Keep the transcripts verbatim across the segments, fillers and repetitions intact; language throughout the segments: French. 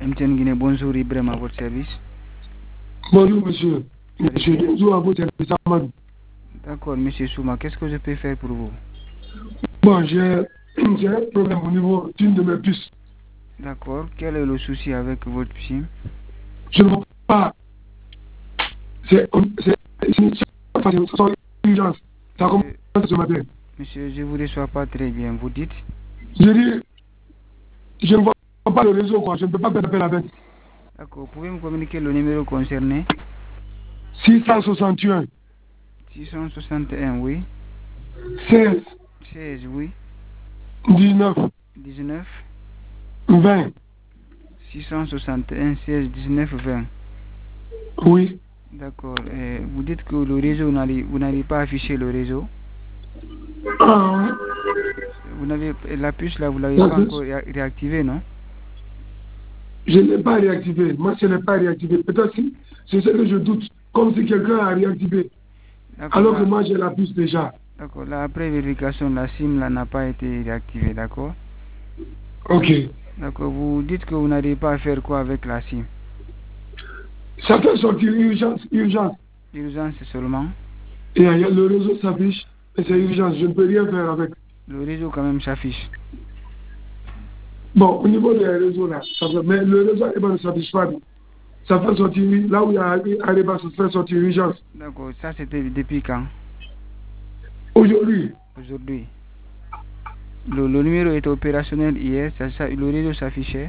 M T N Guinée, bonjour Ibrahim à votre service. Bonjour monsieur. Monsieur, bonjour à votre service. Amadou. D'accord, monsieur Souma, qu'est-ce que je peux faire pour vous? Bon, j'ai un problème au niveau d'une de mes puces. D'accord, quel est le souci avec votre SIM? Je ne vois pas. C'est une urgence. Ça commence ce matin. Monsieur, je ne vous reçois pas très bien. Vous dites? Je dis, je ne vois pas le réseau, quoi. Je ne peux pas faire appel avec. D'accord, pouvez-vous me communiquer le numéro concerné? six cent soixante et un. six cent soixante et un, oui. seize. seize, oui. dix-neuf. dix-neuf. vingt. six cent soixante et un, seize, dix-neuf, vingt. Oui. D'accord. Euh, vous dites que le réseau, vous n'avez pas affiché le réseau? Ah, vous n'avez, la puce là, vous ne l'avez pas encore réactivée, non? Je ne l'ai pas réactivé. Moi, je ne l'ai pas réactivé. Peut-être si c'est ce que je doute. Comme si quelqu'un a réactivé. Alors que moi, j'ai la puce déjà. D'accord. Là, après vérification, la SIM là n'a pas été réactivée, d'accord? Ok. D'accord. Vous dites que vous n'arrivez pas à faire quoi avec la SIM? Ça fait sortir urgence, urgence. Urgence seulement? Et le réseau s'affiche, et c'est urgence. Je ne peux rien faire avec. Le réseau quand même s'affiche. Bon, au niveau des réseaux là, ça fait, mais le réseau ne s'affiche pas. Ça fait sortir, là où il y a Areba, ça fait sortir urgence. D'accord. Ça, c'était depuis quand? Aujourd'hui. Aujourd'hui. Le, le numéro était opérationnel hier, ça, ça, le réseau s'affichait?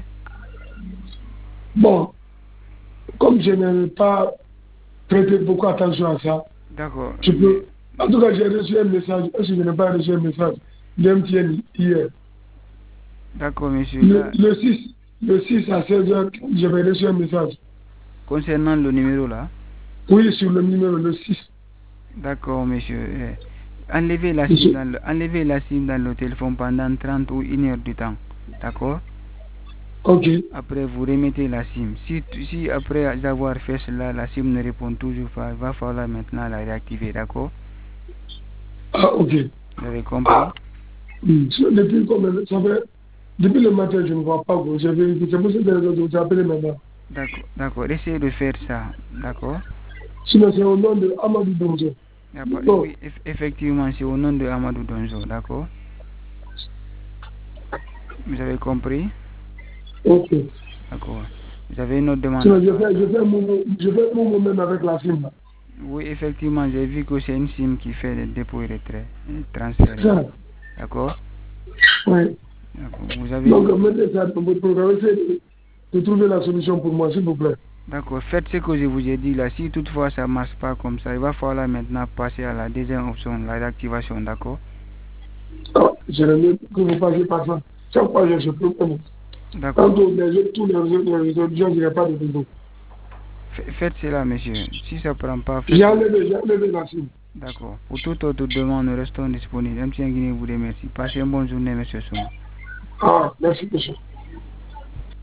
Bon, comme je n'ai pas prêté beaucoup attention à ça, d'accord. Je peux... En tout cas, j'ai reçu un message, est-ce que je n'ai pas reçu un message d'M T N hier? D'accord, monsieur. Le, Là... le, six, le six à seize heures, j'avais reçu un message. Concernant le numéro là? Oui, sur le numéro, le six. D'accord, monsieur. Eh, enlevez, la SIM dans le, enlevez la SIM dans le téléphone pendant trente ou une heure du temps. D'accord? Ok. Après, vous remettez la SIM. Si, si après avoir fait cela, la SIM ne répond toujours pas, il va falloir maintenant la réactiver. D'accord? Ah, ok. Vous avez compris? Mmh. Depuis, comme, ça fait, depuis le matin, je ne vois pas. C'est pour ça que je vous appelle maintenant. D'accord, d'accord. Essayez de faire ça. D'accord? Sinon, c'est au nom de Amadou Donzo. Bon. Oui, eff effectivement, c'est au nom de Amadou Donzo. D'accord? Vous avez compris? Ok. D'accord. Vous avez une autre demande? Sinon, je fais, je fais mon, je fais mon même avec la SIM. Oui, effectivement, j'ai vu que c'est une SIM qui fait le dépôt et retrait, transfert. D'accord? Oui. Vous avez... Donc, mettez ça dans votre programme. Essayez de trouver la solution pour moi, s'il vous plaît. D'accord. Faites ce que je vous ai dit là. Si toutefois ça ne marche pas comme ça, il va falloir maintenant passer à la deuxième option, la réactivation. D'accord? Ah, j'aimerais mieux que vous passiez par ça. Chaque fois, je peux prendre. D'accord. Quand tous les autres gens, il n'y a pas de réseau. Faites cela, monsieur. Si ça ne prend pas... J'ai enlevé, j'ai enlevé la SIM. D'accord. Pour toute autre demande, nous restons disponibles. M T N Guinée vous remercie. Passez une bonne journée, monsieur Souma. Ah, merci, monsieur.